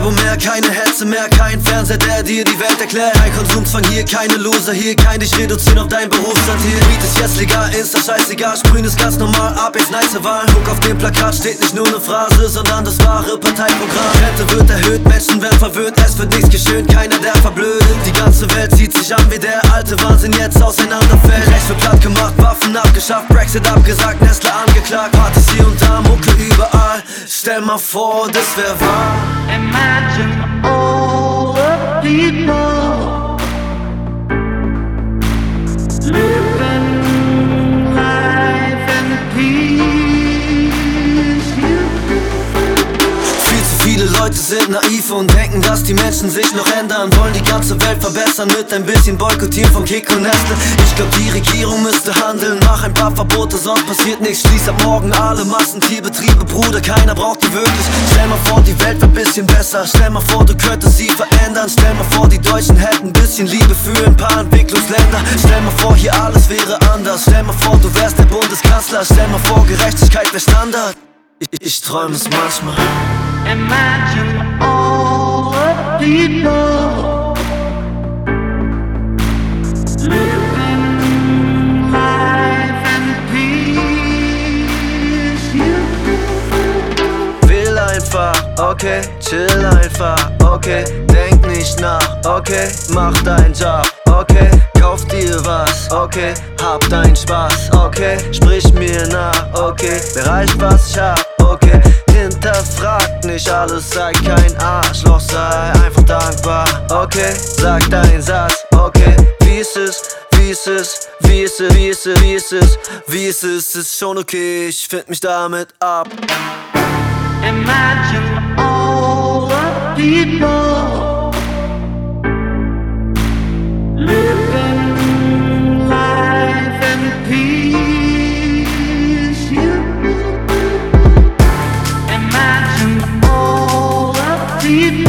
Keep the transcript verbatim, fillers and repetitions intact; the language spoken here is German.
Abo mehr, keine Hetze mehr, kein Fernseher, der dir die Welt erklärt. Kein Konsumzwang hier, keine Loser hier, kein dich reduzieren auf dein Berufsstand hier. Weed ist jetzt legal, Insta scheißegal, sprühen ist ganz normal, ab jetzt nice Wahl. Guck auf dem Plakat, steht nicht nur ne Phrase, sondern das wahre Parteiprogramm. Rente wird erhöht, Menschen werden verwöhnt, es wird nichts geschönt, keiner der verblödet. Die ganze Welt zieht sich an, wie der alte Wahnsinn jetzt auseinanderfällt. Rechts wird platt gemacht, Waffen abgeschafft, Brexit abgesagt, Nestle angeklagt. Partys hier und da, Mucke überall, stell mal vor, das wär wahr. Imagine all the people living life in peace. Viel zu viele Leute sind naiv und denken, dass die Menschen sich noch ändern. Wollen die ganze Welt verbessern mit ein bisschen Boykottieren von Kick und Nestle. Ich glaub, die Regierung müsste handeln, mach ein paar Verbote, sonst passiert nichts. Schließ ab morgen alle Massentierbetriebe, Bruder, keiner braucht die wirklich. Stell mal vor, die Welt wär bisschen besser. Stell mal vor, du könntest sie verändern. Stell mal vor, die Deutschen hätten ein bisschen Liebe für ein paar Entwicklungsländer. Stell mal vor, hier alles wäre anders. Stell mal vor, du wärst der Bundeskanzler. Stell mal vor, Gerechtigkeit wär Standard. Ich, ich träum es manchmal. Imagine all the people living life in peace. Will einfach, okay, chill einfach, okay, denk nicht nach, okay, mach deinen Job, okay, kauf dir was, okay, hab deinen Spaß, okay, sprich mir nach, okay, bereich was ich hab, okay, hinterfrag nicht alles, sei kein Arschloch, sei einfach dankbar, okay, sag deinen Satz, okay, wie ist es, wie ist es, wie ist es, wie ist es, wie ist es, wie ist es, ist schon okay, ich find mich damit ab. Imagine all the people living life in peace. Imagine all the people